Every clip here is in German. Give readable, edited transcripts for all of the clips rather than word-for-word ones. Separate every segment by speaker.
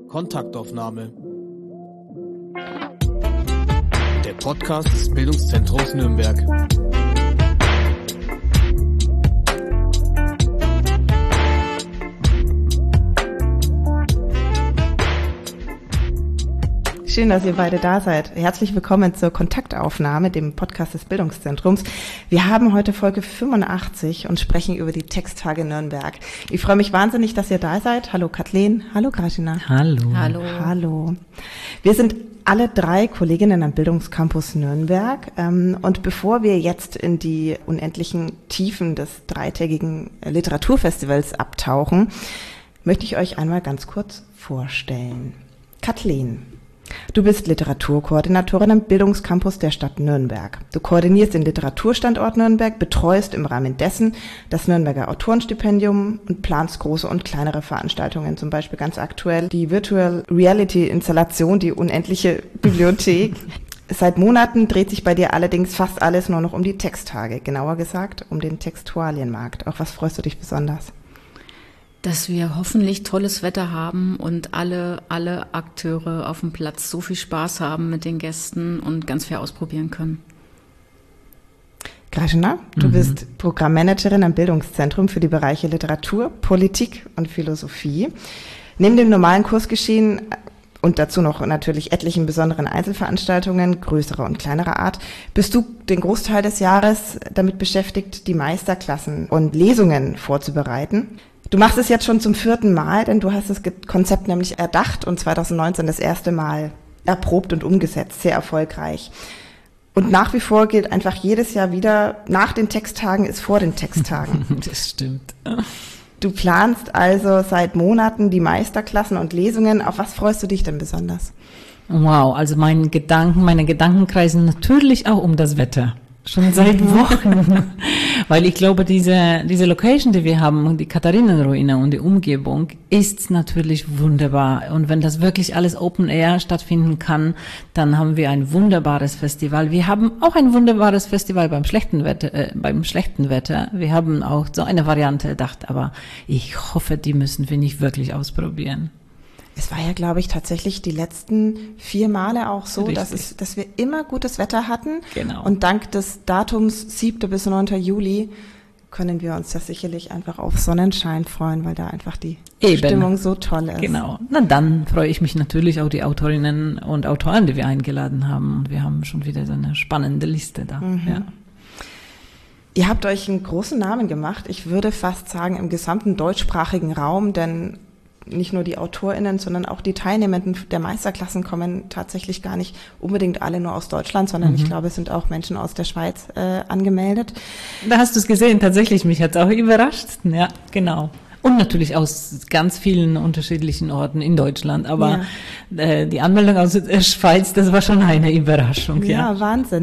Speaker 1: Kontaktaufnahme. Der Podcast des Bildungszentrums Nürnberg.
Speaker 2: Schön, dass ihr beide da seid. Herzlich willkommen zur Kontaktaufnahme, dem Podcast des Bildungszentrums. Wir haben heute Folge 85 und sprechen über die Texttage Nürnberg. Ich freue mich wahnsinnig, dass ihr da seid. Hallo Kathleen, hallo Grażyna.
Speaker 3: Hallo.
Speaker 2: Hallo. Hallo. Wir sind alle drei Kolleginnen am Bildungscampus Nürnberg. Und bevor wir jetzt in die unendlichen Tiefen des dreitägigen Literaturfestivals abtauchen, möchte ich euch einmal ganz kurz vorstellen. Kathleen. Du bist Literaturkoordinatorin am Bildungscampus der Stadt Nürnberg. Du koordinierst den Literaturstandort Nürnberg, betreust im Rahmen dessen das Nürnberger Autorenstipendium und planst große und kleinere Veranstaltungen, zum Beispiel ganz aktuell die Virtual Reality Installation, die unendliche Bibliothek. Seit Monaten dreht sich bei dir allerdings fast alles nur noch um die Texttage, genauer gesagt um den Textualienmarkt. Auf was freust du dich besonders?
Speaker 3: Dass wir hoffentlich tolles Wetter haben und alle Akteure auf dem Platz so viel Spaß haben mit den Gästen und ganz viel ausprobieren können.
Speaker 2: Grażyna, du bist Programmmanagerin am Bildungszentrum für die Bereiche Literatur, Politik und Philosophie. Neben dem normalen Kursgeschehen und dazu noch natürlich etlichen besonderen Einzelveranstaltungen, größerer und kleinerer Art, bist du den Großteil des Jahres damit beschäftigt, die Meisterklassen und Lesungen vorzubereiten. Du machst es jetzt schon zum 4. Mal, denn du hast das Konzept nämlich erdacht und 2019 das erste Mal erprobt und umgesetzt, sehr erfolgreich. Und nach wie vor gilt einfach jedes Jahr wieder, nach den Texttagen ist vor den Texttagen.
Speaker 3: Das stimmt.
Speaker 2: Du planst also seit Monaten die Meisterklassen und Lesungen. Auf was freust du dich denn besonders?
Speaker 3: Wow, also meine Gedanken kreisen natürlich auch um das Wetter. Schon seit Wochen. Weil ich glaube, diese Location, die wir haben, die Katharinenruine und die Umgebung, ist natürlich wunderbar. Und wenn das wirklich alles Open Air stattfinden kann, dann haben wir ein wunderbares Festival. Wir haben auch ein wunderbares Festival beim schlechten Wetter. Wir haben auch so eine Variante gedacht, aber ich hoffe, die müssen wir nicht wirklich ausprobieren.
Speaker 2: Es war ja, glaube ich, tatsächlich die letzten 4 Male auch so, dass wir immer gutes Wetter hatten.
Speaker 3: Genau.
Speaker 2: Und dank des Datums 7. bis 9. Juli können wir uns das sicherlich einfach auf Sonnenschein freuen, weil da einfach die Stimmung so toll ist.
Speaker 3: Genau. Na, dann freue ich mich natürlich auch die Autorinnen und Autoren, die wir eingeladen haben. Und wir haben schon wieder so eine spannende Liste da. Ja.
Speaker 2: Ihr habt euch einen großen Namen gemacht. Ich würde fast sagen, im gesamten deutschsprachigen Raum, denn nicht nur die AutorInnen, sondern auch die Teilnehmenden der Meisterklassen kommen tatsächlich gar nicht unbedingt alle nur aus Deutschland, sondern ich glaube, es sind auch Menschen aus der Schweiz angemeldet.
Speaker 3: Da hast du es gesehen, tatsächlich, mich hat es auch überrascht. Ja, genau. Und natürlich aus ganz vielen unterschiedlichen Orten in Deutschland, aber die Anmeldung aus der Schweiz, das war schon eine Überraschung.
Speaker 2: Ja, Wahnsinn.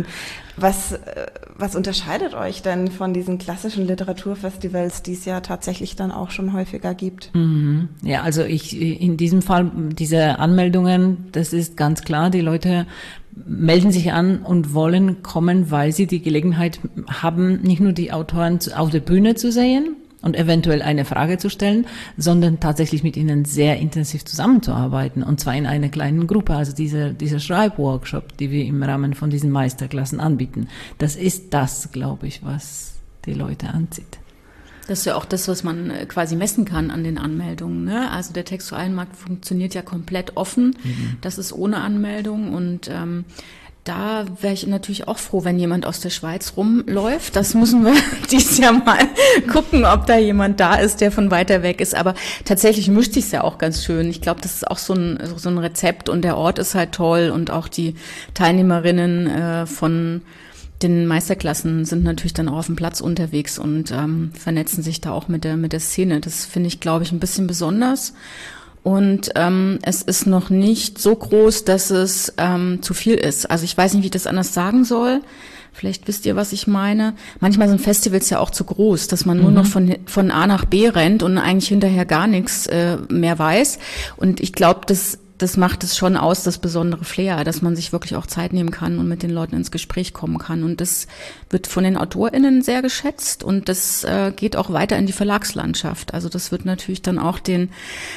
Speaker 2: Was unterscheidet euch denn von diesen klassischen Literaturfestivals, die es ja tatsächlich dann auch schon häufiger gibt?
Speaker 3: Ja, also in diesem Fall, diese Anmeldungen, das ist ganz klar, die Leute melden sich an und wollen kommen, weil sie die Gelegenheit haben, nicht nur die Autoren auf der Bühne zu sehen und eventuell eine Frage zu stellen, sondern tatsächlich mit ihnen sehr intensiv zusammenzuarbeiten, und zwar in einer kleinen Gruppe. Also dieser Schreibworkshop, die wir im Rahmen von diesen Meisterklassen anbieten, das ist das, glaube ich, was die Leute anzieht. Das ist ja auch das, was man quasi messen kann an den Anmeldungen, ne? Also der Textualienmarkt funktioniert ja komplett offen. Das ist ohne Anmeldung, und da wäre ich natürlich auch froh, wenn jemand aus der Schweiz rumläuft. Das müssen wir dieses Jahr mal gucken, ob da jemand da ist, der von weiter weg ist. Aber tatsächlich mischt sich's ja auch ganz schön. Ich glaube, das ist auch so ein Rezept, und der Ort ist halt toll, und auch die Teilnehmerinnen von den Meisterklassen sind natürlich dann auch auf dem Platz unterwegs und vernetzen sich da auch mit der Szene. Das finde ich, glaube ich, ein bisschen besonders. Und es ist noch nicht so groß, dass es zu viel ist. Also ich weiß nicht, wie ich das anders sagen soll. Vielleicht wisst ihr, was ich meine. Manchmal sind Festivals ja auch zu groß, dass man nur noch von A nach B rennt und eigentlich hinterher gar nichts mehr weiß. Und ich glaube, das
Speaker 4: das macht es schon aus, das besondere Flair, dass man sich wirklich auch Zeit nehmen kann und mit den Leuten ins Gespräch kommen kann. Und das wird von den AutorInnen sehr geschätzt und das geht auch weiter in die Verlagslandschaft. Also das wird natürlich dann auch den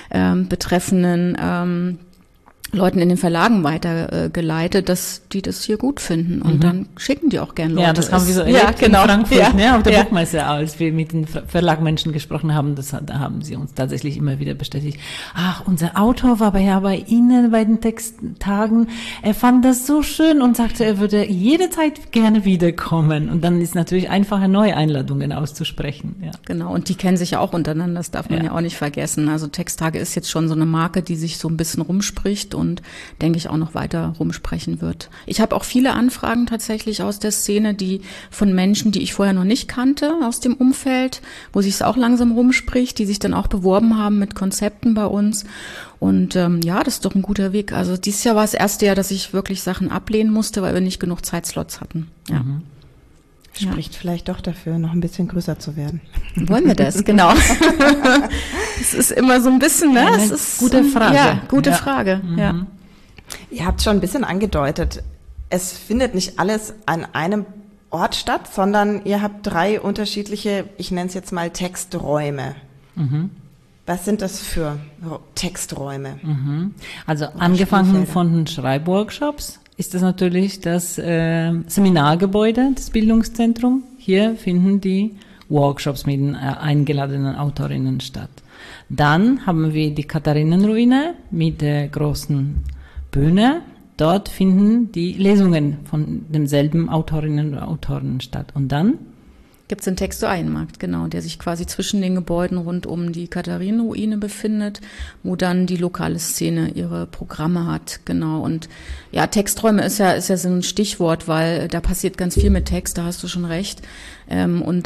Speaker 4: betreffenden Leuten in den Verlagen weitergeleitet, dass die das hier gut finden und dann schicken die auch gern Leute.
Speaker 3: Ja, das haben wir so erlebt in Frankfurt, auf der Buchmesse, als wir mit den Verlagmenschen gesprochen haben, da haben sie uns tatsächlich immer wieder bestätigt, ach, unser Autor war bei Ihnen bei den Texttagen, er fand das so schön und sagte, er würde jederzeit gerne wiederkommen und dann ist natürlich einfacher, neue Einladungen auszusprechen. Ja.
Speaker 4: Genau, und die kennen sich ja auch untereinander, das darf man ja auch nicht vergessen. Also Texttage ist jetzt schon so eine Marke, die sich so ein bisschen rumspricht und denke ich auch noch weiter rumsprechen wird. Ich habe auch viele Anfragen tatsächlich aus der Szene, die von Menschen, die ich vorher noch nicht kannte, aus dem Umfeld, wo sich es auch langsam rumspricht, die sich dann auch beworben haben mit Konzepten bei uns. Und das ist doch ein guter Weg. Also dieses Jahr war das erste Jahr, dass ich wirklich Sachen ablehnen musste, weil wir nicht genug Zeitslots hatten. Ja.
Speaker 2: Spricht vielleicht doch dafür, noch ein bisschen größer zu werden.
Speaker 4: Wollen wir das? Genau. Es ist immer so ein bisschen, ne?
Speaker 3: Es ist gute Frage.
Speaker 4: Ja, gute Frage. Ja.
Speaker 2: Ihr habt schon ein bisschen angedeutet, es findet nicht alles an einem Ort statt, sondern ihr habt 3 unterschiedliche, ich nenne es jetzt mal Texträume. Was sind das für Texträume?
Speaker 3: Also angefangen von den Schreibworkshops ist das natürlich das Seminargebäude des Bildungszentrums. Hier finden die Workshops mit den eingeladenen Autorinnen statt. Dann haben wir die Katharinenruine mit der großen Bühne. Dort finden die Lesungen von demselben Autorinnen und Autoren statt. Und dann
Speaker 4: gibt es den Textualienmarkt, genau, der sich quasi zwischen den Gebäuden rund um die Katharinenruine befindet, wo dann die lokale Szene ihre Programme hat, genau. Und ja, Texträume ist ja so ein Stichwort, weil da passiert ganz viel mit Text, da hast du schon recht. Und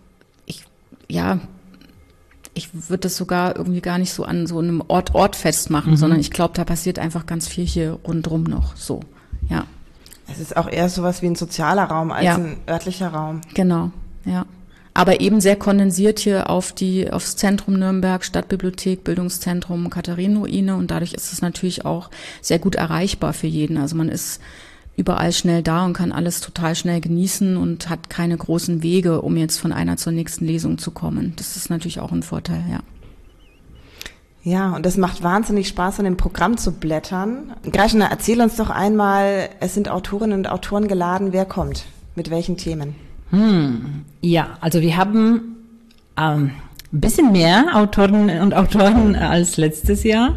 Speaker 4: ich würde das sogar irgendwie gar nicht so an so einem Ort festmachen, sondern ich glaube, da passiert einfach ganz viel hier rundrum noch, so, ja.
Speaker 2: Es ist auch eher sowas wie ein sozialer Raum als ein örtlicher Raum.
Speaker 4: Genau. Ja, aber eben sehr kondensiert hier aufs Zentrum Nürnberg, Stadtbibliothek, Bildungszentrum, Katharinenruine und dadurch ist es natürlich auch sehr gut erreichbar für jeden. Also man ist überall schnell da und kann alles total schnell genießen und hat keine großen Wege, um jetzt von einer zur nächsten Lesung zu kommen. Das ist natürlich auch ein Vorteil, ja.
Speaker 2: Ja, und es macht wahnsinnig Spaß, an dem Programm zu blättern. Greischner, erzähl uns doch einmal, es sind Autorinnen und Autoren geladen, wer kommt? Mit welchen Themen?
Speaker 3: Ja, also wir haben ein bisschen mehr Autorinnen und Autoren als letztes Jahr.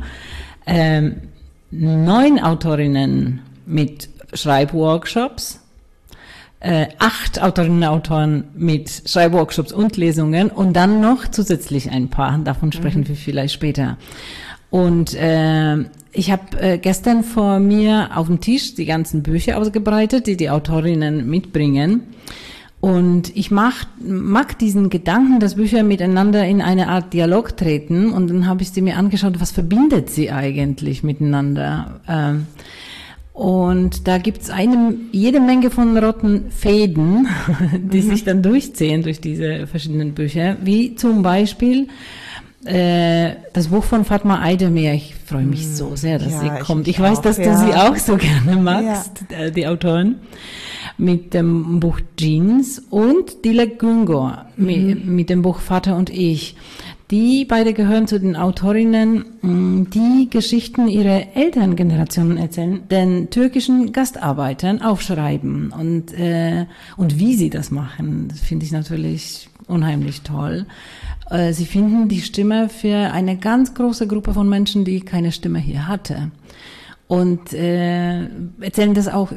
Speaker 3: 9 Autorinnen mit Schreibworkshops, 8 Autorinnen und Autoren mit Schreibworkshops und Lesungen und dann noch zusätzlich ein paar, davon sprechen wir vielleicht später. Und ich habe gestern vor mir auf dem Tisch die ganzen Bücher ausgebreitet, die Autorinnen mitbringen. Und ich mag diesen Gedanken, dass Bücher miteinander in eine Art Dialog treten. Und dann habe ich sie mir angeschaut, was verbindet sie eigentlich miteinander? Und da gibt's jede Menge von roten Fäden, die sich dann durchziehen durch diese verschiedenen Bücher. Wie zum Beispiel das Buch von Fatma Aydemir. Ich freue mich so sehr, dass sie kommt. Ich weiß, dass du sie auch so gerne magst, die Autorin. Mit dem Buch Jeans und Dilek Güngör mit dem Buch Vater und ich. Die beide gehören zu den Autorinnen, die Geschichten ihrer Elterngenerationen erzählen, den türkischen Gastarbeitern aufschreiben und wie sie das machen. Das finde ich natürlich unheimlich toll. Sie finden die Stimme für eine ganz große Gruppe von Menschen, die keine Stimme hier hatte. Und erzählen das auch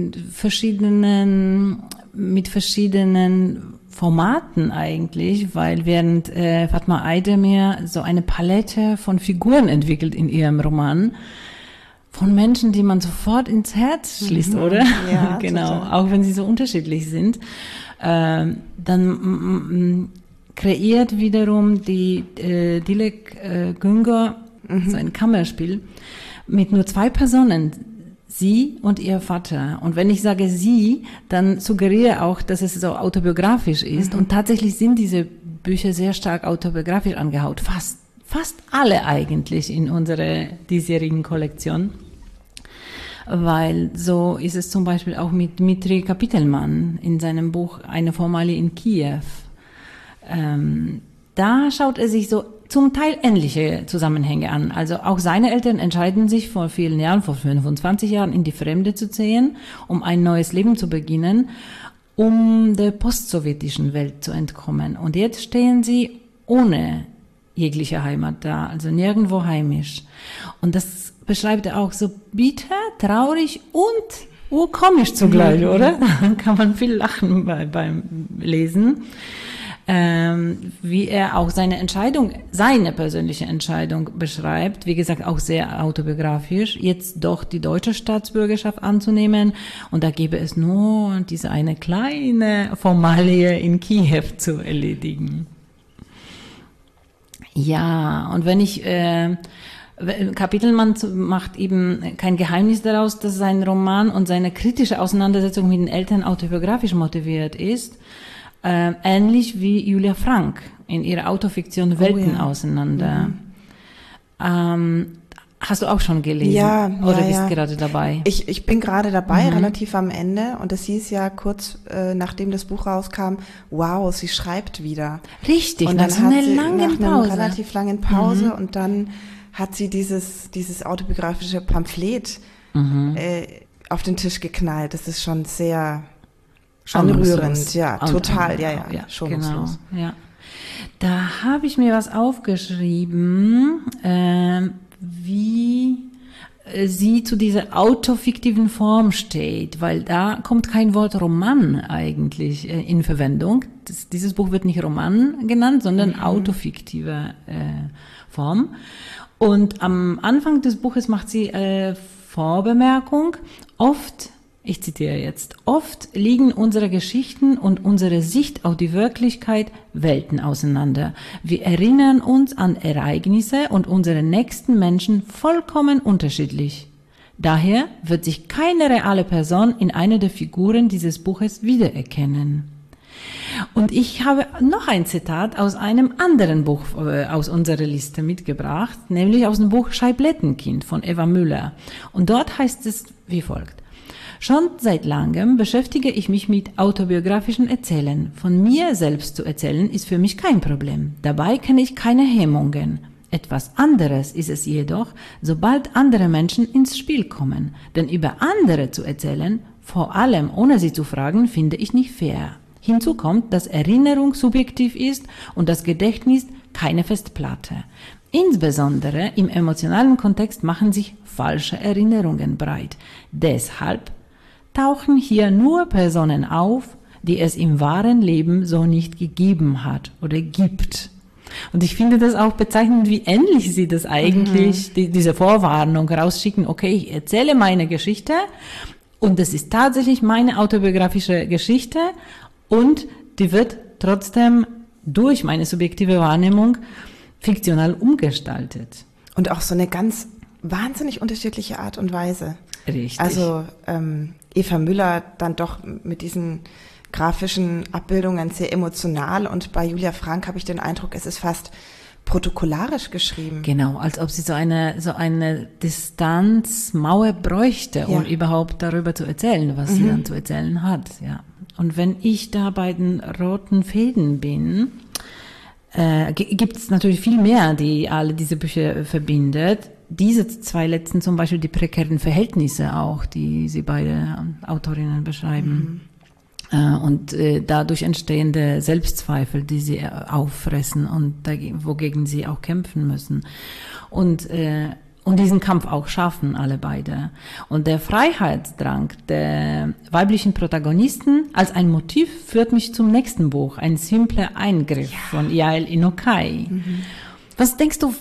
Speaker 3: mit verschiedenen Formaten eigentlich, weil während Fatma Aydemir so eine Palette von Figuren entwickelt in ihrem Roman, von Menschen, die man sofort ins Herz schließt, oder?
Speaker 2: Ja,
Speaker 3: genau,
Speaker 2: total.
Speaker 3: auch wenn sie so unterschiedlich sind. Dann kreiert wiederum die Dilek Güngör so ein Kammerspiel mit nur 2 Personen, sie und ihr Vater. Und wenn ich sage sie, dann suggeriere auch, dass es so autobiografisch ist. Und tatsächlich sind diese Bücher sehr stark autobiografisch angehaut, fast alle eigentlich in unserer diesjährigen Kollektion. Weil so ist es zum Beispiel auch mit Dmitri Kapitelmann in seinem Buch Eine Formalie in Kiew. Da schaut er sich so zum Teil ähnliche Zusammenhänge an. Also auch seine Eltern entscheiden sich vor vielen Jahren, vor 25 Jahren, in die Fremde zu ziehen, um ein neues Leben zu beginnen, um der postsowjetischen Welt zu entkommen. Und jetzt stehen sie ohne jegliche Heimat da, also nirgendwo heimisch. Und das beschreibt er auch so bitter, traurig und urkomisch zugleich, oder? Da kann man viel lachen beim Lesen. Wie er auch seine persönliche Entscheidung beschreibt, wie gesagt auch sehr autobiografisch, jetzt doch die deutsche Staatsbürgerschaft anzunehmen, und da gäbe es nur diese eine kleine Formalie in Kiew zu erledigen. Ja, und wenn ich Kapitelmann macht eben kein Geheimnis daraus, dass sein Roman und seine kritische Auseinandersetzung mit den Eltern autobiografisch motiviert ist, ähnlich wie Julia Frank in ihrer Autofiktion Welten auseinander. Hast du auch schon gelesen?
Speaker 2: Ja.
Speaker 3: Oder bist gerade dabei?
Speaker 2: Ich bin gerade dabei, relativ am Ende. Und es hieß ja kurz, nachdem das Buch rauskam, wow, sie schreibt wieder.
Speaker 3: Richtig,
Speaker 2: und
Speaker 3: nach
Speaker 2: dann
Speaker 3: so einer
Speaker 2: hat sie
Speaker 3: langen
Speaker 2: nach einer
Speaker 3: Pause.
Speaker 2: relativ langen Pause und dann hat sie dieses autobiografische Pamphlet auf den Tisch geknallt. Das ist schon sehr anrührend, ja, total, ja, schonungslos.
Speaker 3: Genau, ja. Da habe ich mir was aufgeschrieben, wie sie zu dieser autofiktiven Form steht, weil da kommt kein Wort Roman eigentlich in Verwendung. Dieses Buch wird nicht Roman genannt, sondern autofiktive Form. Und am Anfang des Buches macht sie Vorbemerkung, ich zitiere jetzt, oft liegen unsere Geschichten und unsere Sicht auf die Wirklichkeit Welten auseinander. Wir erinnern uns an Ereignisse und unsere nächsten Menschen vollkommen unterschiedlich. Daher wird sich keine reale Person in einer der Figuren dieses Buches wiedererkennen. Und ich habe noch ein Zitat aus einem anderen Buch aus unserer Liste mitgebracht, nämlich aus dem Buch Scheiblettenkind von Eva Müller. Und dort heißt es wie folgt. Schon seit langem beschäftige ich mich mit autobiografischen Erzählen. Von mir selbst zu erzählen ist für mich kein Problem. Dabei kenne ich keine Hemmungen. Etwas anderes ist es jedoch, sobald andere Menschen ins Spiel kommen. Denn über andere zu erzählen, vor allem ohne sie zu fragen, finde ich nicht fair. Hinzu kommt, dass Erinnerung subjektiv ist und das Gedächtnis keine Festplatte. Insbesondere im emotionalen Kontext machen sich falsche Erinnerungen breit. Deshalb tauchen hier nur Personen auf, die es im wahren Leben so nicht gegeben hat oder gibt. Und ich finde das auch bezeichnend, wie ähnlich sie das eigentlich, diese Vorwarnung rausschicken, okay, ich erzähle meine Geschichte und das ist tatsächlich meine autobiografische Geschichte und die wird trotzdem durch meine subjektive Wahrnehmung fiktional umgestaltet.
Speaker 2: Und auch so eine ganz wahnsinnig unterschiedliche Art und Weise.
Speaker 3: Richtig.
Speaker 2: Also Eva Müller dann doch mit diesen grafischen Abbildungen sehr emotional und bei Julia Frank habe ich den Eindruck, es ist fast protokollarisch geschrieben.
Speaker 3: Genau, als ob sie so eine Distanzmauer bräuchte, um überhaupt darüber zu erzählen, was sie dann zu erzählen hat. Ja. Und wenn ich da bei den roten Fäden bin, gibt es natürlich viel mehr, die alle diese Bücher verbindet. Diese zwei letzten zum Beispiel die prekären Verhältnisse auch, die sie beide Autorinnen beschreiben. Und dadurch entstehende Selbstzweifel, die sie auffressen und wogegen sie auch kämpfen müssen. Und diesen Kampf auch schaffen, alle beide. Und der Freiheitsdrang der weiblichen Protagonisten als ein Motiv führt mich zum nächsten Buch, Ein simpler Eingriff von Yael Inokai. Was denkst du,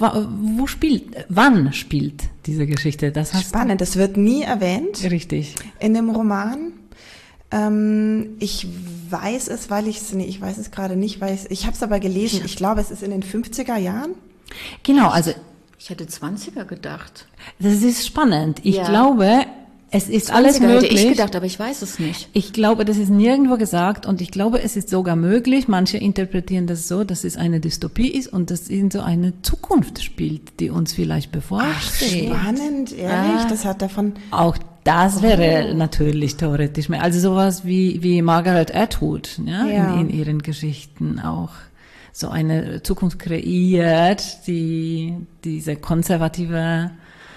Speaker 3: wann spielt diese Geschichte?
Speaker 2: Spannend, das wird nie erwähnt.
Speaker 3: Richtig.
Speaker 2: In dem Roman. Ich weiß es, ich weiß es gerade nicht, ich habe es aber gelesen. Ich glaube, es ist in den 50er Jahren.
Speaker 3: Genau, also
Speaker 4: ich hätte 20er gedacht.
Speaker 3: Das ist spannend. Ich glaube, Es ist alles möglich.
Speaker 4: Hätte ich gedacht, aber ich weiß es nicht.
Speaker 3: Ich glaube, das ist nirgendwo gesagt und ich glaube, es ist sogar möglich. Manche interpretieren das so, dass es eine Dystopie ist und dass in so eine Zukunft spielt, die uns vielleicht bevorsteht.
Speaker 2: Spannend, ehrlich, das hat davon...
Speaker 3: Auch das wäre natürlich theoretisch mehr. Also sowas wie Margaret Atwood, ja. In ihren Geschichten auch so eine Zukunft kreiert, die diese konservative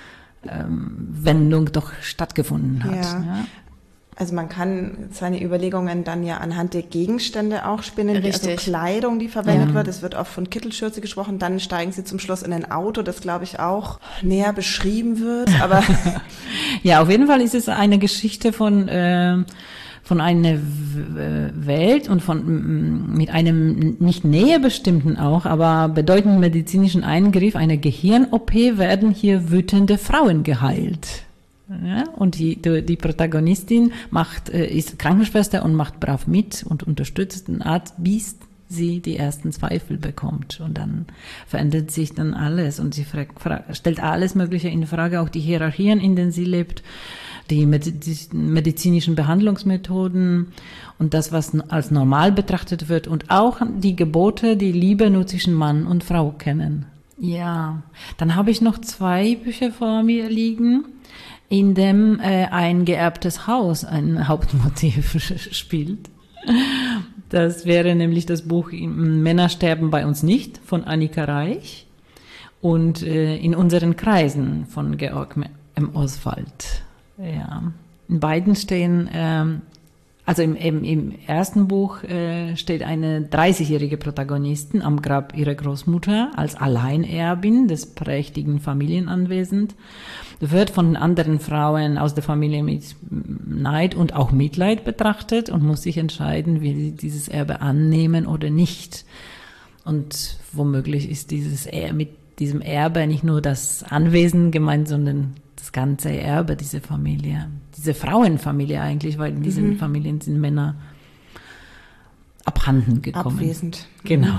Speaker 3: Wendung doch stattgefunden hat. Ja.
Speaker 2: Also man kann seine Überlegungen dann ja anhand der Gegenstände auch spinnen,
Speaker 4: Richtig.
Speaker 2: also Kleidung, die verwendet wird. Es wird oft von Kittelschürze gesprochen, dann steigen sie zum Schluss in ein Auto, das glaube ich auch näher beschrieben wird. Aber
Speaker 3: ja, auf jeden Fall ist es eine Geschichte von einer Welt und mit einem nicht näher bestimmten auch, aber bedeutenden medizinischen Eingriff, einer Gehirn-OP, werden hier wütende Frauen geheilt. Ja, und die Protagonistin ist Krankenschwester und macht brav mit und unterstützt den Arzt, bis sie die ersten Zweifel bekommt. Und dann verändert sich dann alles und sie stellt alles Mögliche in Frage, auch die Hierarchien, in denen sie lebt, die medizinischen Behandlungsmethoden und das, was als normal betrachtet wird und auch die Gebote, die Liebe nur zwischen Mann und Frau kennen. Ja, dann habe ich noch 2 Bücher vor mir liegen, in dem ein geerbtes Haus ein Hauptmotiv spielt. Das wäre nämlich das Buch Männer sterben bei uns nicht von Annika Reich und In unseren Kreisen von Georg M. Oswald. Ja, in beiden stehen, also im ersten Buch steht eine 30-jährige Protagonistin am Grab ihrer Großmutter als Alleinerbin des prächtigen Familienanwesens, wird von anderen Frauen aus der Familie mit Neid und auch Mitleid betrachtet und muss sich entscheiden, will sie dieses Erbe annehmen oder nicht. Und womöglich ist mit diesem Erbe nicht nur das Anwesen gemeint, sondern das ganze Erbe dieser Familie, diese Frauenfamilie eigentlich, weil in diesen Familien sind Männer abhanden gekommen.
Speaker 2: Abwesend.
Speaker 3: Genau.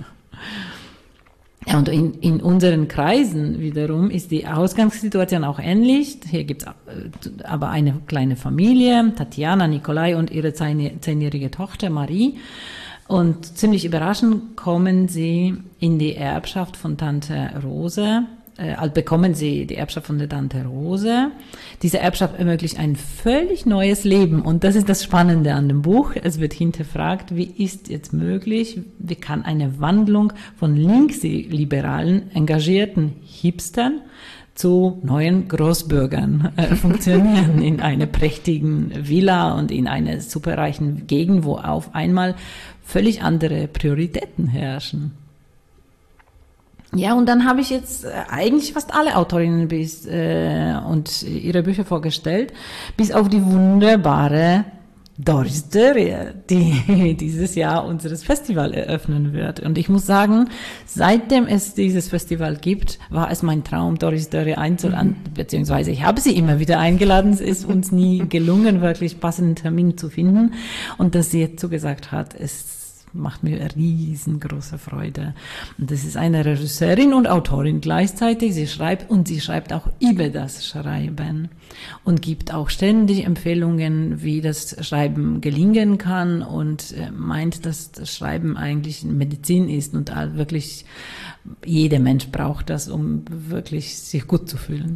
Speaker 3: Ja, und in unseren Kreisen wiederum ist die Ausgangssituation auch ähnlich. Hier gibt's aber eine kleine Familie, Tatjana, Nikolai und ihre 10-jährige Tochter Marie. Und ziemlich überraschend kommen sie in die Erbschaft von Tante Rose, bekommen sie die Erbschaft von der Tante Rose. Diese Erbschaft ermöglicht ein völlig neues Leben. Und das ist das Spannende an dem Buch. Es wird hinterfragt, wie ist jetzt möglich, wie kann eine Wandlung von linksliberalen, engagierten Hipstern zu neuen Großbürgern funktionieren in einer prächtigen Villa und in einer superreichen Gegend, wo auf einmal völlig andere Prioritäten herrschen. Ja, und dann habe ich jetzt eigentlich fast alle Autorinnen und ihre Bücher vorgestellt, bis auf die wunderbare Doris Dörrie, die dieses Jahr unseres Festival eröffnen wird. Und ich muss sagen, seitdem es dieses Festival gibt, war es mein Traum, Doris Dörrie einzuladen, beziehungsweise ich habe sie immer wieder eingeladen. Es ist uns nie gelungen, wirklich passenden Termin zu finden. Und dass sie jetzt zugesagt hat, macht mir riesengroße Freude. Und das ist eine Regisseurin und Autorin gleichzeitig. Sie schreibt auch über das Schreiben und gibt auch ständig Empfehlungen, wie das Schreiben gelingen kann und meint, dass das Schreiben eigentlich Medizin ist und wirklich jeder Mensch braucht das, um wirklich sich gut zu fühlen.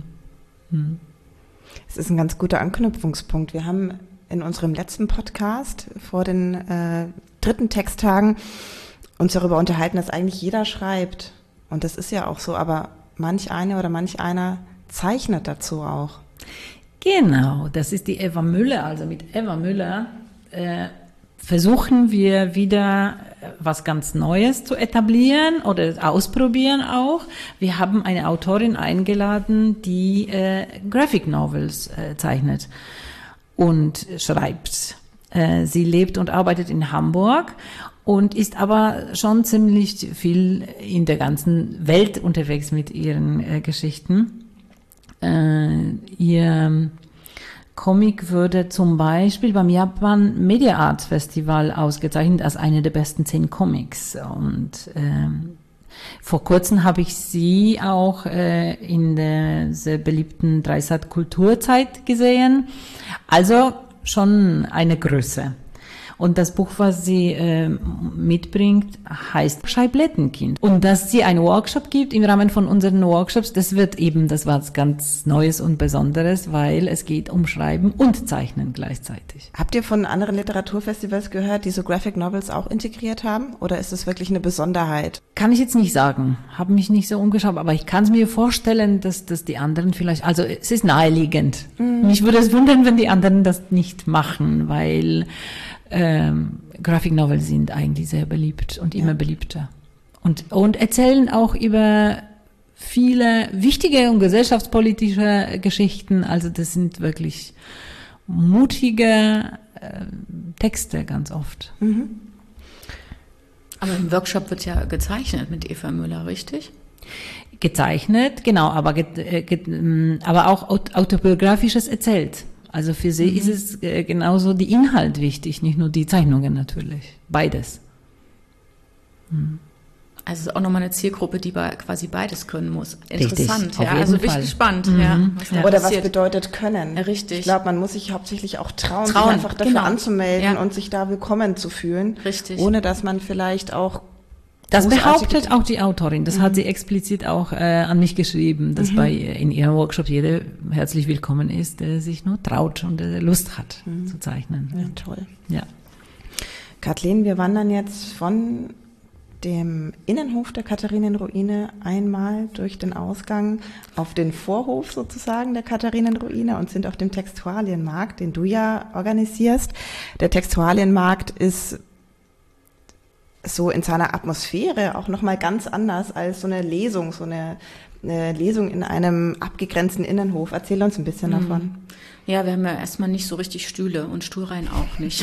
Speaker 2: Es ist ein ganz guter Anknüpfungspunkt. Wir haben in unserem letzten Podcast vor den 3. Texttagen uns darüber unterhalten, dass eigentlich jeder schreibt. Und das ist ja auch so, aber manch einer zeichnet dazu auch.
Speaker 3: Genau, das ist die Eva Müller. Also mit Eva Müller versuchen wir wieder was ganz Neues zu etablieren oder ausprobieren auch. Wir haben eine Autorin eingeladen, die Graphic Novels zeichnet und schreibt. Sie lebt und arbeitet in Hamburg und ist aber schon ziemlich viel in der ganzen Welt unterwegs mit ihren Geschichten. Ihr Comic wurde zum Beispiel beim Japan Media Arts Festival ausgezeichnet als eine der besten 10 Comics. Und Vor kurzem habe ich sie auch in der sehr beliebten Dreisat Kulturzeit gesehen. Also schon eine Größe. Und das Buch, was sie mitbringt, heißt Scheiblettenkind. Und dass sie einen Workshop gibt im Rahmen von unseren Workshops, das war ganz Neues und Besonderes, weil es geht um Schreiben und Zeichnen gleichzeitig.
Speaker 2: Habt ihr von anderen Literaturfestivals gehört, die so Graphic Novels auch integriert haben? Oder ist das wirklich eine Besonderheit?
Speaker 3: Kann ich jetzt nicht sagen. Habe mich nicht so umgeschaut, aber ich kann es mir vorstellen, dass die anderen vielleicht, also es ist naheliegend. Mich würde es wundern, wenn die anderen das nicht machen, weil Graphic Novels sind eigentlich sehr beliebt und immer beliebter. Und erzählen auch über viele wichtige und gesellschaftspolitische Geschichten. Also das sind wirklich mutige Texte ganz oft.
Speaker 2: Mhm.
Speaker 4: Aber im Workshop wird ja gezeichnet mit Eva Müller, richtig?
Speaker 3: Gezeichnet, genau, aber auch autobiografisches erzählt. Also für sie ist es genauso die Inhalt wichtig, nicht nur die Zeichnungen natürlich. Beides.
Speaker 4: Also es ist auch nochmal eine Zielgruppe, die quasi beides können muss. Interessant,
Speaker 3: richtig,
Speaker 4: ja. Also bin ich gespannt,
Speaker 2: Oder was bedeutet können?
Speaker 4: Ja, richtig.
Speaker 2: Ich glaube, man muss sich hauptsächlich auch trauen, sich einfach dafür anzumelden und sich da willkommen zu fühlen.
Speaker 4: Richtig.
Speaker 2: Ohne dass man vielleicht auch
Speaker 3: das behauptet auch die Autorin. Das hat sie explizit auch an mich geschrieben, dass in ihrem Workshop jeder herzlich willkommen ist, der sich nur traut und der Lust hat zu zeichnen.
Speaker 2: Ja, toll.
Speaker 3: Ja.
Speaker 2: Kathleen, wir wandern jetzt von dem Innenhof der Katharinenruine einmal durch den Ausgang auf den Vorhof sozusagen der Katharinenruine und sind auf dem Textualienmarkt, den du ja organisierst. Der Textualienmarkt ist so in seiner Atmosphäre auch nochmal ganz anders als so eine Lesung in einem abgegrenzten Innenhof. Erzähl uns ein bisschen davon.
Speaker 4: Ja, wir haben ja erstmal nicht so richtig Stühle und Stuhlreihen auch nicht.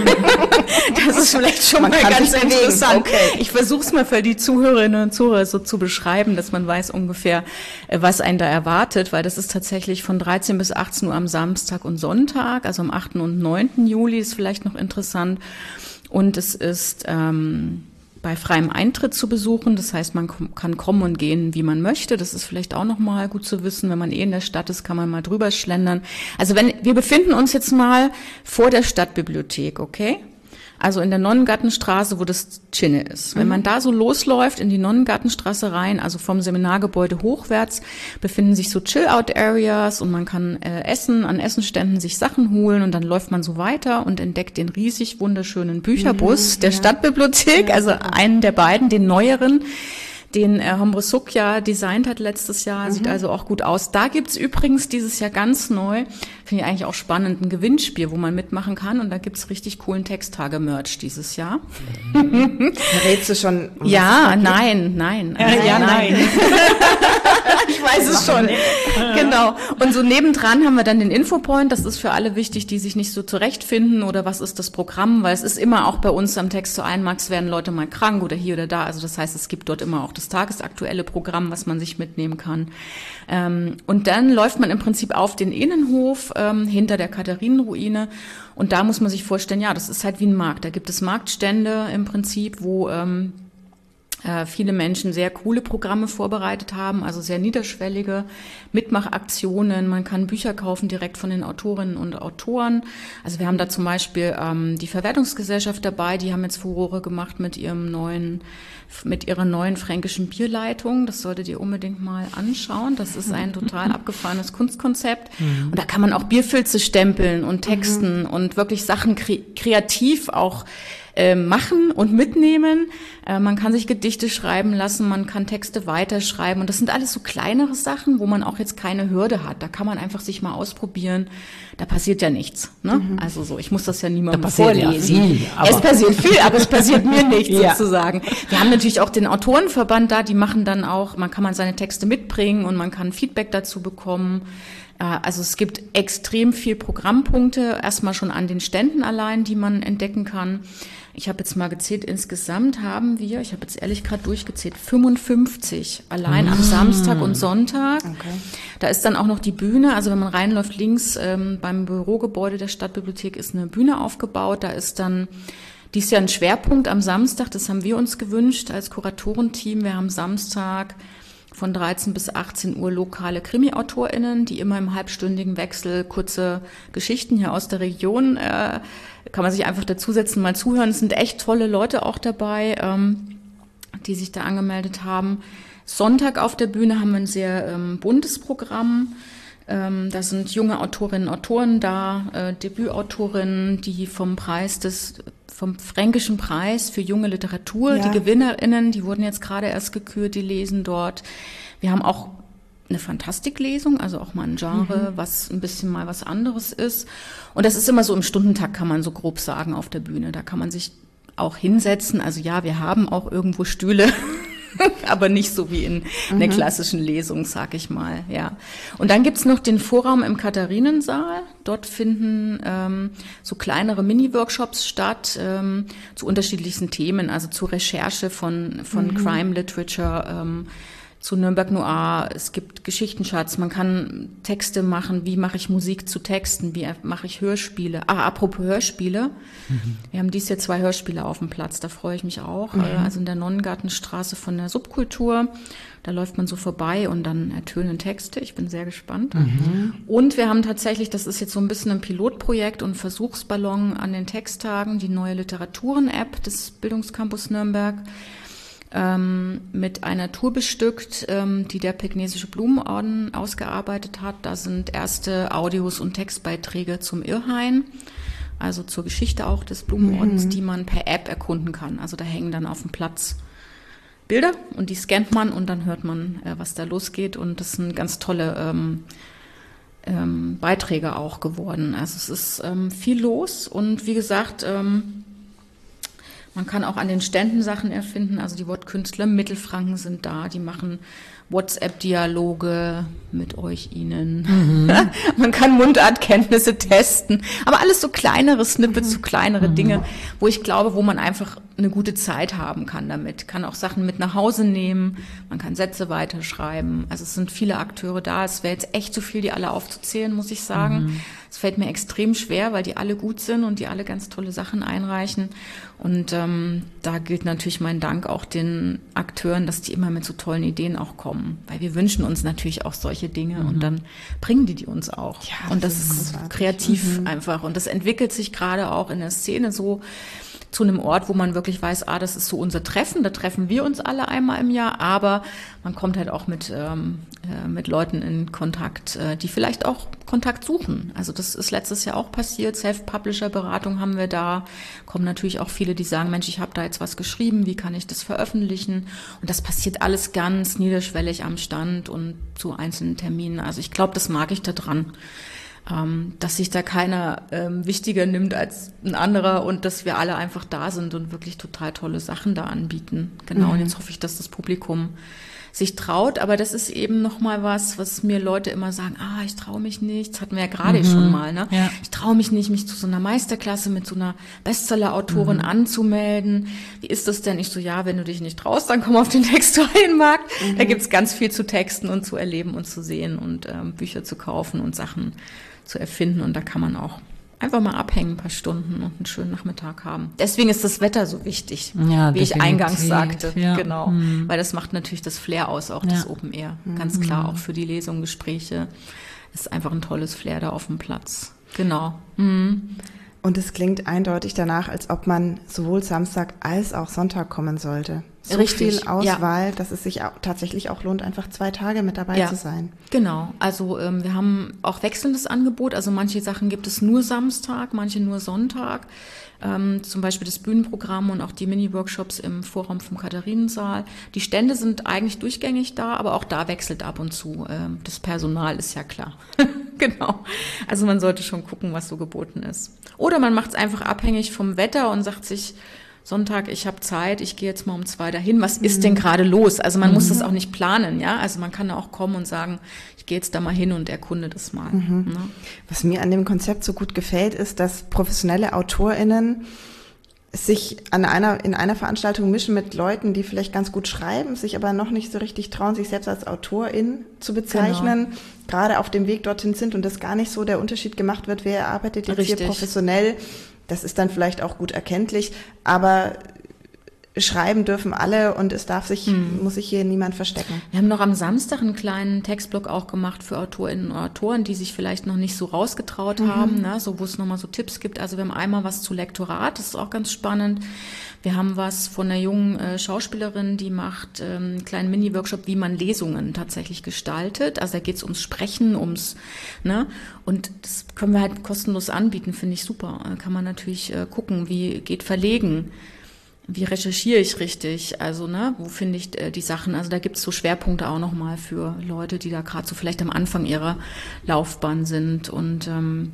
Speaker 4: Das ist vielleicht schon mal ganz interessant. Okay. Ich versuche es mal für die Zuhörerinnen und Zuhörer so zu beschreiben, dass man weiß ungefähr, was einen da erwartet, weil das ist tatsächlich von 13 bis 18 Uhr am Samstag und Sonntag, also am 8. und 9. Juli ist vielleicht noch interessant. Und es ist bei freiem Eintritt zu besuchen. Das heißt, man kann kommen und gehen, wie man möchte. Das ist vielleicht auch nochmal gut zu wissen. Wenn man in der Stadt ist, kann man mal drüber schlendern. Also wir befinden uns jetzt mal vor der Stadtbibliothek, okay? Also in der Nonnengartenstraße, wo das Chinne ist. Wenn man da so losläuft in die Nonnengartenstraße rein, also vom Seminargebäude hochwärts, befinden sich so Chill-Out-Areas und man kann an Essenständen sich Sachen holen und dann läuft man so weiter und entdeckt den riesig wunderschönen Bücherbus der Stadtbibliothek, also einen der beiden, den neueren, den Hombrusuk ja designt hat letztes Jahr, sieht also auch gut aus. Da gibt's übrigens dieses Jahr ganz neu, finde ich eigentlich auch spannend, ein Gewinnspiel, wo man mitmachen kann und da gibt's richtig coolen Texttage-Merch dieses Jahr.
Speaker 2: Rätst du schon?
Speaker 4: Ja, nein. Ich weiß es schon. Genau. Und so nebendran haben wir dann den Infopoint. Das ist für alle wichtig, die sich nicht so zurechtfinden oder was ist das Programm, weil es ist immer auch bei uns am Textualienmarkt, werden Leute mal krank oder hier oder da. Also das heißt, es gibt dort immer auch das tagesaktuelle Programm, was man sich mitnehmen kann. Und dann läuft man im Prinzip auf den Innenhof hinter der Katharinenruine. Und da muss man sich vorstellen, ja, das ist halt wie ein Markt. Da gibt es Marktstände im Prinzip, wo viele Menschen sehr coole Programme vorbereitet haben, also sehr niederschwellige Mitmachaktionen. Man kann Bücher kaufen direkt von den Autorinnen und Autoren. Also wir haben da zum Beispiel die Verwertungsgesellschaft dabei, die haben jetzt Furore gemacht mit ihrer neuen fränkischen Bierleitung. Das solltet ihr unbedingt mal anschauen. Das ist ein total abgefahrenes Kunstkonzept. Und da kann man auch Bierfilze stempeln und texten und wirklich Sachen kreativ auch machen und mitnehmen. Man kann sich Gedichte schreiben lassen, man kann Texte weiterschreiben und das sind alles so kleinere Sachen, wo man auch jetzt keine Hürde hat. Da kann man einfach sich mal ausprobieren. Da passiert ja nichts. Ne? Also so, ich muss das ja niemandem vorlesen. Es passiert viel, aber es passiert mir nichts sozusagen. Wir haben natürlich auch den Autorenverband da, die machen dann auch, man kann seine Texte mitbringen und man kann Feedback dazu bekommen. Also es gibt extrem viel Programmpunkte, erstmal schon an den Ständen allein, die man entdecken kann. Ich habe jetzt mal gezählt, insgesamt haben wir, ich habe jetzt ehrlich gerade durchgezählt, 55 allein am Samstag und Sonntag. Okay. Da ist dann auch noch die Bühne, also wenn man reinläuft links beim Bürogebäude der Stadtbibliothek ist eine Bühne aufgebaut, da ist dann Dies Jahr ein Schwerpunkt am Samstag, das haben wir uns gewünscht als Kuratorenteam. Wir haben Samstag von 13 bis 18 Uhr lokale KrimiautorInnen, die immer im halbstündigen Wechsel kurze Geschichten hier aus der Region, kann man sich einfach dazusetzen, mal zuhören. Es sind echt tolle Leute auch dabei, die sich da angemeldet haben. Sonntag auf der Bühne haben wir ein sehr buntes Programm. Da sind junge Autorinnen und Autoren da, Debütautorinnen, die vom Fränkischen Preis für junge Literatur, die GewinnerInnen, die wurden jetzt gerade erst gekürt, die lesen dort. Wir haben auch eine Fantastiklesung, also auch mal ein Genre, was ein bisschen mal was anderes ist. Und das ist immer so im Stundentakt, kann man so grob sagen, auf der Bühne. Da kann man sich auch hinsetzen. Also ja, wir haben auch irgendwo Stühle, aber nicht so wie in einer klassischen Lesung, sag ich mal, ja. Und dann gibt's noch den Vorraum im Katharinensaal. Dort finden so kleinere Mini-Workshops statt zu unterschiedlichsten Themen, also zur Recherche von Crime Literature, zu Nürnberg Noir. Es gibt Geschichtenschatz. Man kann Texte machen. Wie mache ich Musik zu Texten? Wie mache ich Hörspiele? Apropos Hörspiele. Wir haben dieses Jahr 2 Hörspiele auf dem Platz. Da freue ich mich auch. Also in der Nonnengartenstraße von der Subkultur. Da läuft man so vorbei und dann ertönen Texte. Ich bin sehr gespannt. Und wir haben tatsächlich, das ist jetzt so ein bisschen ein Pilotprojekt und Versuchsballon an den Texttagen, die neue Literaturen-App des Bildungscampus Nürnberg, mit einer Tour bestückt, die der Pegnesische Blumenorden ausgearbeitet hat. Da sind erste Audios und Textbeiträge zum Irrhain, also zur Geschichte auch des Blumenordens, die man per App erkunden kann. Also da hängen dann auf dem Platz Bilder und die scannt man und dann hört man, was da losgeht. Und das sind ganz tolle Beiträge auch geworden. Also es ist viel los und wie gesagt, man kann auch an den Ständen Sachen erfinden, also die Wortkünstler Mittelfranken sind da, die machen WhatsApp-Dialoge mit euch, Ihnen. Man kann Mundartkenntnisse testen, aber alles so kleinere Snippets, so kleinere Dinge, wo ich glaube, wo man einfach eine gute Zeit haben kann damit. Kann auch Sachen mit nach Hause nehmen, man kann Sätze weiterschreiben. Also es sind viele Akteure da. Es wäre jetzt echt zu viel, die alle aufzuzählen, muss ich sagen. Es fällt mir extrem schwer, weil die alle gut sind und die alle ganz tolle Sachen einreichen. Und da gilt natürlich mein Dank auch den Akteuren, dass die immer mit so tollen Ideen auch kommen. Weil wir wünschen uns natürlich auch solche Dinge und dann bringen die uns auch. Ja, und das ist kreativ einfach. Und das entwickelt sich gerade auch in der Szene so zu einem Ort, wo man wirklich weiß, das ist so unser Treffen, da treffen wir uns alle einmal im Jahr, aber man kommt halt auch mit Leuten in Kontakt, die vielleicht auch Kontakt suchen. Also das ist letztes Jahr auch passiert, Self-Publisher-Beratung haben wir da, kommen natürlich auch viele, die sagen, Mensch, ich habe da jetzt was geschrieben, wie kann ich das veröffentlichen? Und das passiert alles ganz niederschwellig am Stand und zu einzelnen Terminen. Also ich glaube, das mag ich da dran, dass sich da keiner wichtiger nimmt als ein anderer und dass wir alle einfach da sind und wirklich total tolle Sachen da anbieten. Genau, und jetzt hoffe ich, dass das Publikum sich traut, aber das ist eben nochmal was mir Leute immer sagen, ich traue mich nicht, das hatten wir ja gerade schon mal, ne? Ja. Ich traue mich nicht, mich zu so einer Meisterklasse mit so einer Bestseller-Autorin anzumelden. Wie ist das denn? Ich so, ja, wenn du dich nicht traust, dann komm auf den Textualienmarkt. Da gibt's ganz viel zu texten und zu erleben und zu sehen und Bücher zu kaufen und Sachen zu erfinden und da kann man auch einfach mal abhängen, ein paar Stunden und einen schönen Nachmittag haben. Deswegen ist das Wetter so wichtig, wie ich eingangs sagte. Ja. Genau, weil das macht natürlich das Flair aus, auch das Open Air. Ganz klar, auch für die Lesungen, Gespräche. Ist einfach ein tolles Flair da auf dem Platz. Genau.
Speaker 2: Und es klingt eindeutig danach, als ob man sowohl Samstag als auch Sonntag kommen sollte. So
Speaker 4: richtig,
Speaker 2: viel Auswahl, dass es sich auch tatsächlich auch lohnt, einfach 2 Tage mit dabei zu sein.
Speaker 4: Genau, also wir haben auch wechselndes Angebot, also manche Sachen gibt es nur Samstag, manche nur Sonntag, zum Beispiel das Bühnenprogramm und auch die Mini-Workshops im Vorraum vom Katharinensaal. Die Stände sind eigentlich durchgängig da, aber auch da wechselt ab und zu. Das Personal ist ja klar. Genau, also man sollte schon gucken, was so geboten ist. Oder man macht es einfach abhängig vom Wetter und sagt sich, Sonntag, ich habe Zeit, ich gehe jetzt mal um 2 dahin. Was ist denn gerade los? Also man muss das auch nicht planen, ja. Also man kann auch kommen und sagen, ich gehe jetzt da mal hin und erkunde das mal. Ne?
Speaker 2: Was mir an dem Konzept so gut gefällt, ist, dass professionelle AutorInnen sich in einer Veranstaltung mischen mit Leuten, die vielleicht ganz gut schreiben, sich aber noch nicht so richtig trauen, sich selbst als Autorin zu bezeichnen, gerade auf dem Weg dorthin sind und das gar nicht so der Unterschied gemacht wird, wer arbeitet jetzt hier professionell das ist dann vielleicht auch gut erkenntlich, aber schreiben dürfen alle und es muss sich hier niemand verstecken.
Speaker 4: Wir haben noch am Samstag einen kleinen Textblock auch gemacht für Autorinnen und Autoren, die sich vielleicht noch nicht so rausgetraut haben, ne? So, wo es nochmal so Tipps gibt. Also wir haben einmal was zu Lektorat, das ist auch ganz spannend. Wir haben was von einer jungen Schauspielerin, die macht einen kleinen Mini-Workshop, wie man Lesungen tatsächlich gestaltet. Also da geht es ums Sprechen, ne? Und das können wir halt kostenlos anbieten, finde ich super. Da kann man natürlich gucken, wie geht Verlegen. Wie recherchiere ich richtig? Also, ne, wo finde ich die Sachen? Also da gibt es so Schwerpunkte auch nochmal für Leute, die da gerade so vielleicht am Anfang ihrer Laufbahn sind. Und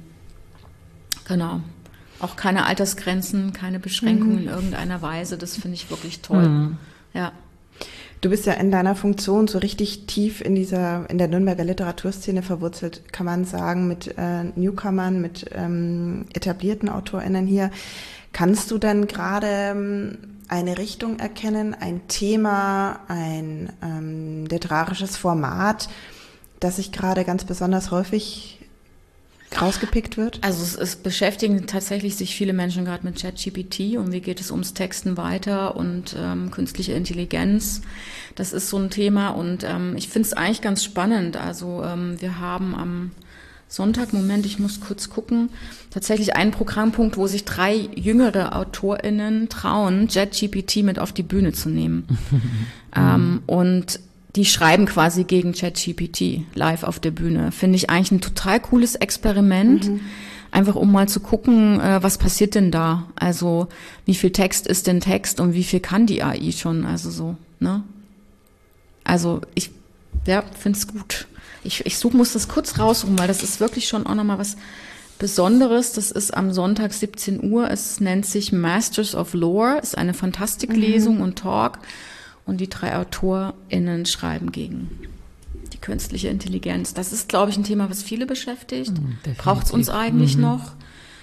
Speaker 4: genau, auch keine Altersgrenzen, keine Beschränkungen in irgendeiner Weise. Das finde ich wirklich toll. Ja.
Speaker 2: Du bist ja in deiner Funktion so richtig tief in der Nürnberger Literaturszene verwurzelt, kann man sagen, mit Newcomern, mit etablierten AutorInnen hier. Kannst du denn gerade eine Richtung erkennen, ein Thema, ein literarisches Format, das sich gerade ganz besonders häufig rausgepickt wird?
Speaker 4: Also es beschäftigen tatsächlich sich viele Menschen gerade mit ChatGPT und wie geht es ums Texten weiter und künstliche Intelligenz. Das ist so ein Thema und ich finde es eigentlich ganz spannend. Also wir haben am Sonntag, ich muss kurz gucken, tatsächlich einen Programmpunkt, wo sich 3 jüngere AutorInnen trauen, ChatGPT mit auf die Bühne zu nehmen. Und die schreiben quasi gegen ChatGPT live auf der Bühne. Finde ich eigentlich ein total cooles Experiment, einfach um mal zu gucken, was passiert denn da? Also wie viel Text ist denn Text und wie viel kann die AI schon? Also so, ne? Also ich finde es gut. Ich muss das kurz raussuchen, weil das ist wirklich schon auch nochmal was Besonderes. Das ist am Sonntag 17 Uhr. Es nennt sich Masters of Lore, ist eine Fantastiklesung und Talk. Und die 3 AutorInnen schreiben gegen die künstliche Intelligenz. Das ist, glaube ich, ein Thema, was viele beschäftigt. Braucht es uns eigentlich noch?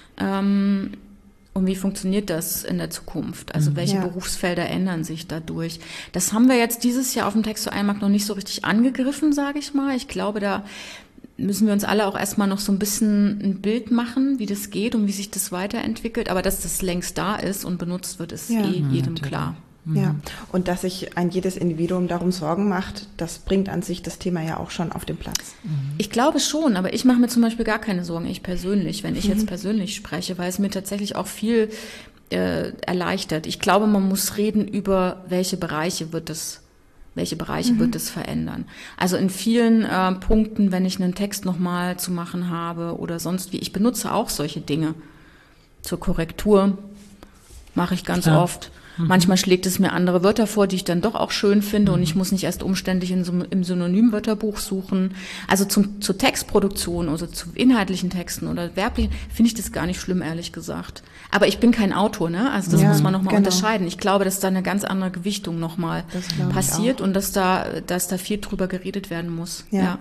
Speaker 4: Und wie funktioniert das in der Zukunft? Also welche Berufsfelder ändern sich dadurch? Das haben wir jetzt dieses Jahr auf dem Textualmarkt noch nicht so richtig angegriffen, sage ich mal. Ich glaube, da müssen wir uns alle auch erstmal noch so ein bisschen ein Bild machen, wie das geht und wie sich das weiterentwickelt. Aber dass das längst da ist und benutzt wird, ist jedem klar.
Speaker 2: Ja, und dass sich ein jedes Individuum darum Sorgen macht, das bringt an sich das Thema ja auch schon auf den Platz.
Speaker 4: Ich glaube schon, aber ich mache mir zum Beispiel gar keine Sorgen, ich persönlich, wenn ich jetzt persönlich spreche, weil es mir tatsächlich auch viel erleichtert. Ich glaube, man muss reden über welche Bereiche wird es verändern. Also in vielen Punkten, wenn ich einen Text nochmal zu machen habe oder sonst wie, ich benutze auch solche Dinge. Zur Korrektur mache ich ganz oft. Manchmal schlägt es mir andere Wörter vor, die ich dann doch auch schön finde und ich muss nicht erst umständlich im Synonymwörterbuch suchen. Also zur Textproduktion oder zu inhaltlichen Texten oder werblichen finde ich das gar nicht schlimm, ehrlich gesagt. Aber ich bin kein Autor, ne? Also das muss man nochmal unterscheiden. Ich glaube, dass da eine ganz andere Gewichtung nochmal passiert und dass da viel drüber geredet werden muss. Ja.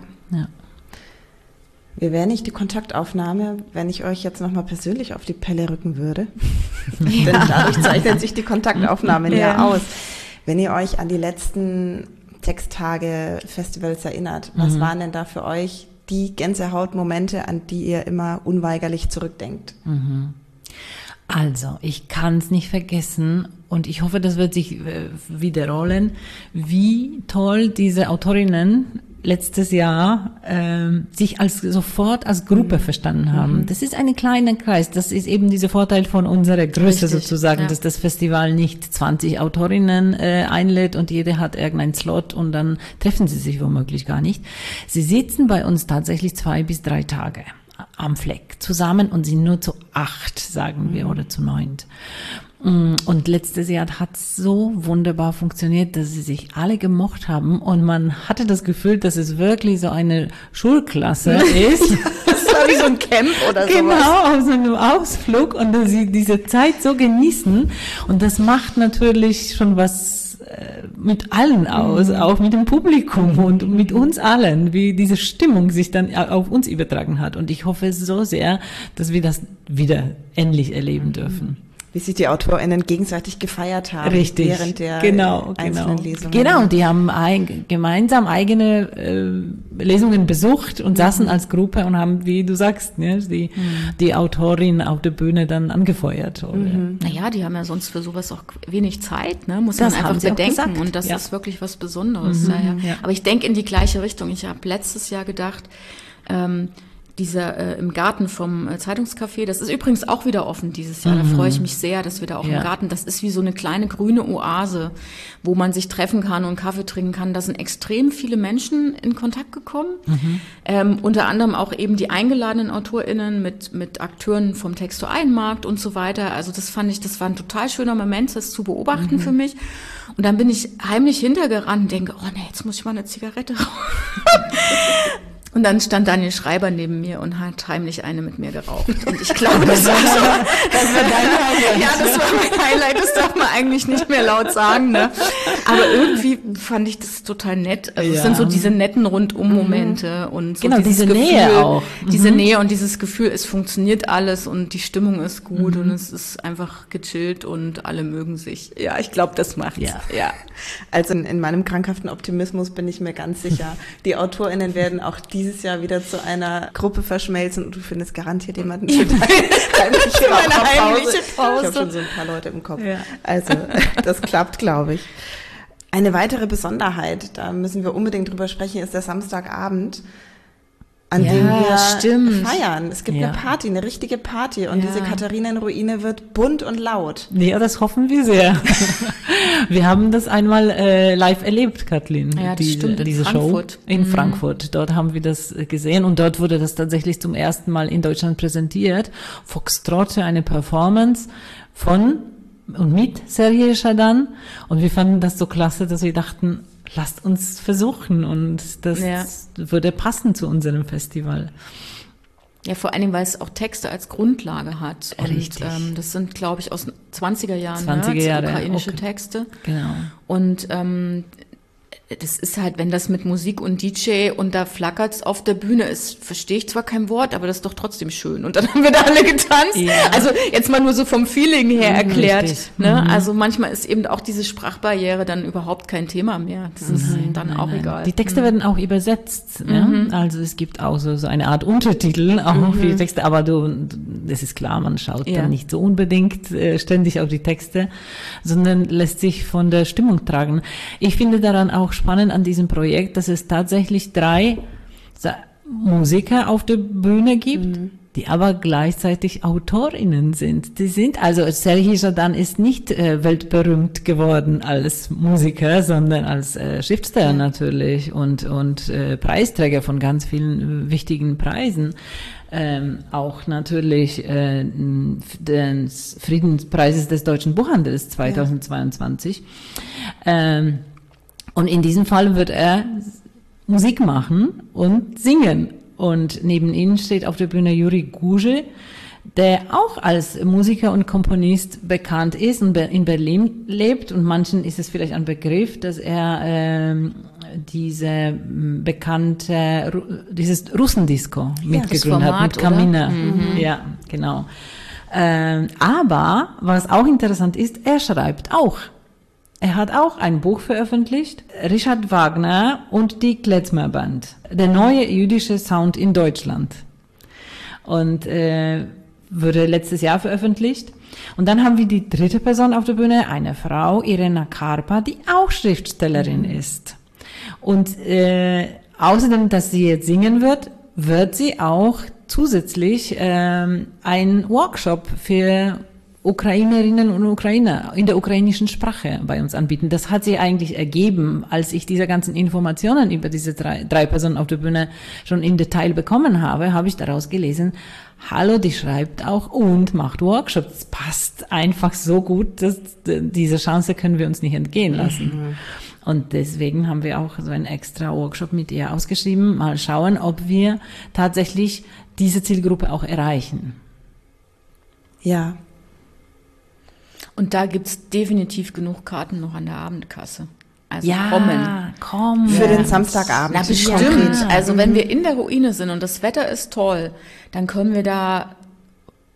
Speaker 2: Wir wären nicht die Kontaktaufnahme, wenn ich euch jetzt nochmal persönlich auf die Pelle rücken würde. Denn dadurch zeichnet sich die Kontaktaufnahme ja aus. Wenn ihr euch an die letzten Texttage-Festivals erinnert, was waren denn da für euch die Gänsehautmomente, an die ihr immer unweigerlich zurückdenkt?
Speaker 3: Also, ich kann es nicht vergessen und ich hoffe, das wird sich wiederholen, wie toll diese Autorinnen letztes Jahr sich sofort als Gruppe verstanden haben. Das ist ein kleiner Kreis. Das ist eben dieser Vorteil von unserer Größe sozusagen, dass das Festival nicht 20 Autorinnen einlädt und jede hat irgendeinen Slot und dann treffen sie sich womöglich gar nicht. Sie sitzen bei uns tatsächlich 2 bis 3 Tage am Fleck zusammen und sind nur zu 8, sagen wir, oder zu 9. Und letztes Jahr hat so wunderbar funktioniert, dass sie sich alle gemocht haben und man hatte das Gefühl, dass es wirklich so eine Schulklasse ist.
Speaker 2: Das war wie so ein Camp oder sowas.
Speaker 3: Genau, auf so einem Ausflug und dass sie diese Zeit so genießen und das macht natürlich schon was mit allen aus, auch mit dem Publikum und mit uns allen, wie diese Stimmung sich dann auf uns übertragen hat und ich hoffe so sehr, dass wir das wieder endlich erleben dürfen.
Speaker 2: Wie sich die AutorInnen gegenseitig gefeiert haben.
Speaker 3: Richtig.
Speaker 2: Während der einzelnen Lesungen.
Speaker 3: Genau, die haben gemeinsam eigene Lesungen besucht und saßen als Gruppe und haben, wie du sagst, ne, die Autorin auf der Bühne dann angefeuert. Oder?
Speaker 4: Naja, die haben ja sonst für sowas auch wenig Zeit, ne? Muss
Speaker 3: Das
Speaker 4: man
Speaker 3: haben
Speaker 4: einfach
Speaker 3: sie auch
Speaker 4: bedenken.
Speaker 3: gesagt,
Speaker 4: Und das
Speaker 3: ja.
Speaker 4: ist wirklich was Besonderes. Ja. Aber ich denke in die gleiche Richtung. Ich habe letztes Jahr gedacht, im Garten vom Zeitungscafé, das ist übrigens auch wieder offen dieses Jahr, da freue ich mich sehr, dass wir da auch im Garten, das ist wie so eine kleine grüne Oase, wo man sich treffen kann und Kaffee trinken kann. Da sind extrem viele Menschen in Kontakt gekommen, unter anderem auch eben die eingeladenen AutorInnen mit Akteuren vom Texto-Ein-Markt und so weiter. Also das war ein total schöner Moment, das zu beobachten für mich. Und dann bin ich heimlich hintergerannt und denke, oh nee, jetzt muss ich mal eine Zigarette rauchen. Und dann stand Daniel Schreiber neben mir und hat heimlich eine mit mir geraucht. Und ich glaube, das war dein Highlight. Ja, das war mein Highlight. Das darf man eigentlich nicht mehr laut sagen, ne? Aber irgendwie fand ich das total nett. Also es sind so diese netten Rundum-Momente und so
Speaker 3: genau, diese Gefühl, Nähe auch.
Speaker 4: Diese Nähe und dieses Gefühl, es funktioniert alles und die Stimmung ist gut und es ist einfach gechillt und alle mögen sich. Ja, ich glaube, das macht's.
Speaker 2: Ja. Also in meinem krankhaften Optimismus bin ich mir ganz sicher, die AutorInnen werden auch dieses Jahr wieder zu einer Gruppe verschmelzen und du findest garantiert jemanden für deine heimliche Pause. Ich habe schon so ein paar Leute im Kopf. Ja. Also das klappt, glaube ich. Eine weitere Besonderheit, da müssen wir unbedingt drüber sprechen, ist der Samstagabend, an dem wir feiern. Es gibt eine Party, eine richtige Party und diese Katharinenruine wird bunt und laut.
Speaker 3: Ja, das hoffen wir sehr. Wir haben das einmal live erlebt, Kathleen.
Speaker 4: Ja, das stimmt,
Speaker 3: diese Show in Frankfurt. Dort haben wir das gesehen und dort wurde das tatsächlich zum ersten Mal in Deutschland präsentiert. Foxtrot, eine Performance von und mit Serhii Schadan und wir fanden das so klasse, dass wir dachten, lasst uns versuchen und das würde passen zu unserem Festival.
Speaker 4: Ja, vor allen Dingen, weil es auch Texte als Grundlage hat.
Speaker 3: Richtig.
Speaker 4: Und das sind, glaube ich, aus 20er Jahren, ukrainische Texte.
Speaker 3: Genau.
Speaker 4: Und das ist halt, wenn das mit Musik und DJ und da flackert's auf der Bühne ist, verstehe ich zwar kein Wort, aber das ist doch trotzdem schön. Und dann haben wir da alle getanzt. Ja. Also jetzt mal nur so vom Feeling her erklärt. Ne? Also manchmal ist eben auch diese Sprachbarriere dann überhaupt kein Thema mehr. Das ist dann auch egal.
Speaker 3: Die Texte werden auch übersetzt. Ne? Also es gibt auch so eine Art Untertitel auch für die Texte, aber das ist klar, man schaut dann nicht so unbedingt ständig auf die Texte, sondern lässt sich von der Stimmung tragen. Ich finde daran auch spannend an diesem Projekt, dass es tatsächlich 3 Musiker auf der Bühne gibt, die aber gleichzeitig AutorInnen sind. Also Serhii Schadan ist nicht weltberühmt geworden als Musiker, sondern als Schriftsteller natürlich und Preisträger von ganz vielen wichtigen Preisen. Auch natürlich des Friedenspreises des deutschen Buchhandels 2022. Und in diesem Fall wird er Musik machen und singen. Und neben ihnen steht auf der Bühne Juri Guge, der auch als Musiker und Komponist bekannt ist und in Berlin lebt. Und manchen ist es vielleicht ein Begriff, dass er dieses Russendisco mitgegründet hat, mit Kamina. Ja, genau. Aber was auch interessant ist, er schreibt auch. Er hat auch ein Buch veröffentlicht, Richard Wagner und die Klezmer Band, der neue jüdische Sound in Deutschland. Und wurde letztes Jahr veröffentlicht. Und dann haben wir die 3. Person auf der Bühne, eine Frau, Irena Karpa, die auch Schriftstellerin ist. Und außerdem, dass sie jetzt singen wird sie auch zusätzlich einen Workshop für Ukrainerinnen und Ukrainer in der ukrainischen Sprache bei uns anbieten. Das hat sich eigentlich ergeben, als ich diese ganzen Informationen über diese drei Personen auf der Bühne schon im Detail bekommen habe ich daraus gelesen, hallo, die schreibt auch und macht Workshops. Das passt einfach so gut, dass diese Chance können wir uns nicht entgehen lassen. Und deswegen haben wir auch so einen extra Workshop mit ihr ausgeschrieben. Mal schauen, ob wir tatsächlich diese Zielgruppe auch erreichen.
Speaker 2: Ja.
Speaker 4: Und da gibt's definitiv genug Karten noch an der Abendkasse. Also
Speaker 3: kommen.
Speaker 2: Für den Samstagabend.
Speaker 4: Na bestimmt. Also wenn wir in der Ruine sind und das Wetter ist toll, dann können wir da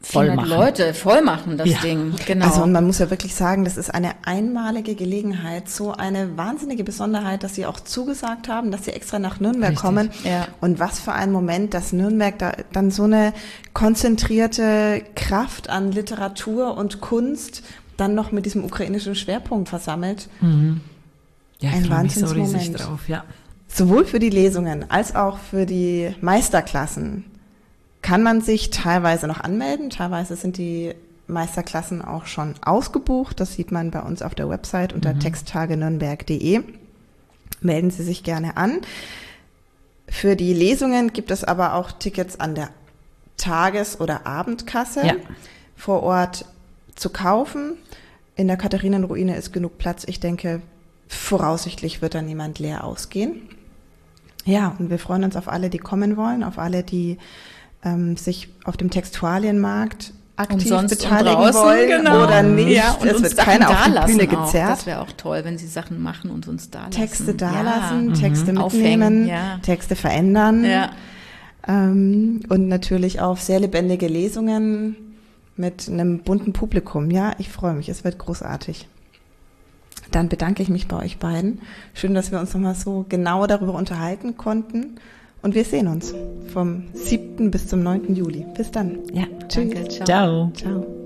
Speaker 3: voll
Speaker 4: Leute voll machen, das Ding. Genau.
Speaker 2: Also und man muss ja wirklich sagen, das ist eine einmalige Gelegenheit, so eine wahnsinnige Besonderheit, dass Sie auch zugesagt haben, dass Sie extra nach Nürnberg kommen.
Speaker 4: Ja.
Speaker 2: Und was für ein Moment, dass Nürnberg da dann so eine konzentrierte Kraft an Literatur und Kunst dann noch mit diesem ukrainischen Schwerpunkt versammelt.
Speaker 3: Ja,
Speaker 2: ein Wahnsinnsmoment.
Speaker 3: Drauf, ja.
Speaker 2: Sowohl für die Lesungen als auch für die Meisterklassen kann man sich teilweise noch anmelden. Teilweise sind die Meisterklassen auch schon ausgebucht. Das sieht man bei uns auf der Website unter texttagenürnberg.de. Melden Sie sich gerne an. Für die Lesungen gibt es aber auch Tickets an der Tages- oder Abendkasse vor Ort zu kaufen. In der Katharinenruine ist genug Platz. Ich denke, voraussichtlich wird da niemand leer ausgehen. Ja, und wir freuen uns auf alle, die kommen wollen, auf alle, die sich auf dem Textualienmarkt aktiv beteiligen wollen oder nicht.
Speaker 4: Ja, und
Speaker 2: es
Speaker 4: uns
Speaker 2: wird keiner auf die Bühne
Speaker 4: auch.
Speaker 2: gezerrt.
Speaker 4: Das wäre auch toll, wenn Sie Sachen machen und uns da lassen.
Speaker 2: Texte dalassen, Texte
Speaker 4: Aufhängen,
Speaker 2: mitnehmen, Texte verändern.
Speaker 4: Ja.
Speaker 2: Und natürlich auf sehr lebendige Lesungen mit einem bunten Publikum. Ja, ich freue mich, es wird großartig. Dann bedanke ich mich bei euch beiden. Schön, dass wir uns nochmal so genau darüber unterhalten konnten. Und wir sehen uns vom 7. bis zum 9. Juli. Bis dann.
Speaker 3: Ja,
Speaker 4: danke.
Speaker 3: Ciao.
Speaker 2: Ciao.